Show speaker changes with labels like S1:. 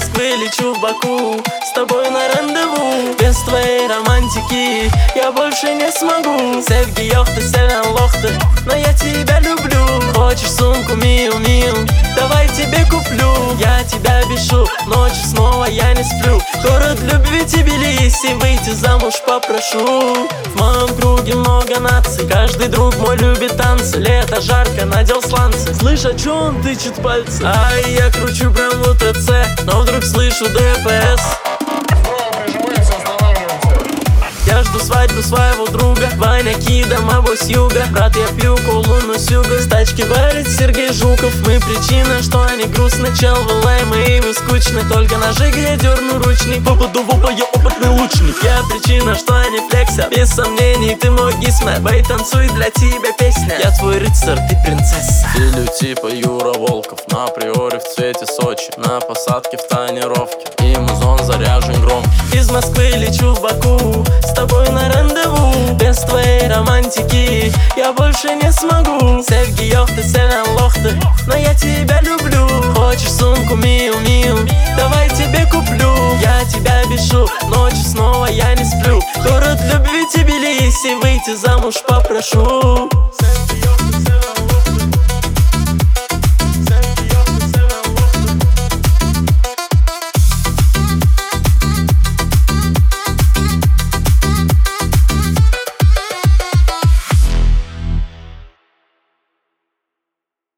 S1: Москвы лечу в Баку, с тобой на рандеву. Без твоей романтики я больше не смогу. Sevgi yoktu, seven лохты, но я тебя люблю. Хочешь сумку Миу Миу, давай тебе куплю. Я тебя бешу, ночью снова я не сплю. Город любви Тбилиси, выйти замуж попрошу. В моем круге много наций, каждый друг мой любит танцы. Лето жарко, надел сланцы. Слышь, а чё он тычет пальцы? Ай, я кручу прям в УТЦ, но вдруг слышу ДПС. Я жду свадьбу своего друга, Ваня Кидом, авось юга. Брат, я пью колу, но сюга. С тачки валит Сергей Жуков. Мы причина, что они грустны. Чел, вы лаймы и вы скучны. Только ножи, я дерну ручник. Попаду в оба, я опытный лучник. Я причина, что они флексят. Без сомнений, ты мой гисмет. Бей, танцуй, для тебя песня. Я твой рыцарь, ты принцесса.
S2: Стилю типа Юра Волков. На приоре в цвете Сочи. На посадке в тонировке. И музон заряжен громко.
S1: Из Москвы лечу в Баку, с тобой на рандеву. Без твоей романтики я больше не смогу. Sevgi yoktu, seven лохты, но я тебя люблю. Хочешь сумку Миу Миу, давай тебе куплю. Я тебя бешу, ночью снова я не сплю. Город любви Тбилиси, выйти замуж попрошу.